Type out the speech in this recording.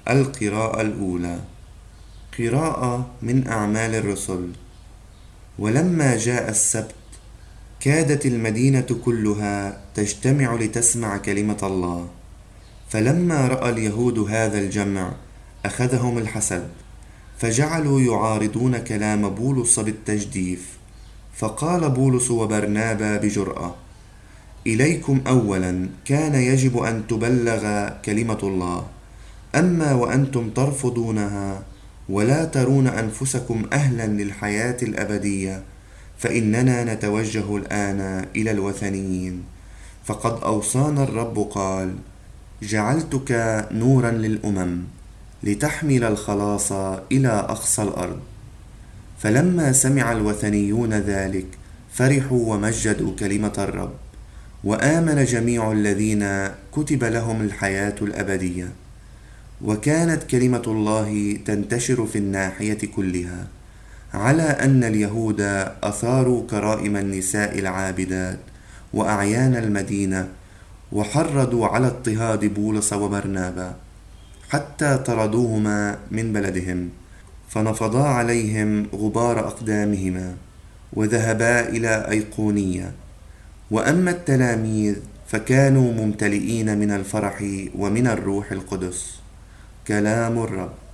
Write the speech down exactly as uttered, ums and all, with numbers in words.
القراءة الأولى. قراءة من أعمال الرسل. ولما جاء السبت كادت المدينة كلها تجتمع لتسمع كلمة الله. فلما رأى اليهود هذا الجمع أخذهم الحسد، فجعلوا يعارضون كلام بولس بالتجديف. فقال بولس وبرنابا بجرأة: إليكم أولا كان يجب أن تبلغ كلمة الله، أما وأنتم ترفضونها ولا ترون أنفسكم أهلا للحياة الأبدية، فإننا نتوجه الآن إلى الوثنيين. فقد أوصانا الرب قال: جعلتك نورا للأمم لتحمل الخلاص إلى أقصى الأرض. فلما سمع الوثنيون ذلك فرحوا ومجدوا كلمة الرب، وآمن جميع الذين كتب لهم الحياة الأبدية. وكانت كلمة الله تنتشر في الناحية كلها، على أن اليهود أثاروا كرائم النساء العابدات وأعيان المدينة، وحرضوا على اضطهاد بولس وبرنابا حتى طردوهما من بلدهم، فنفضا عليهم غبار أقدامهما وذهبا إلى أيقونية. وأما التلاميذ فكانوا ممتلئين من الفرح ومن الروح القدس. كلام الرب.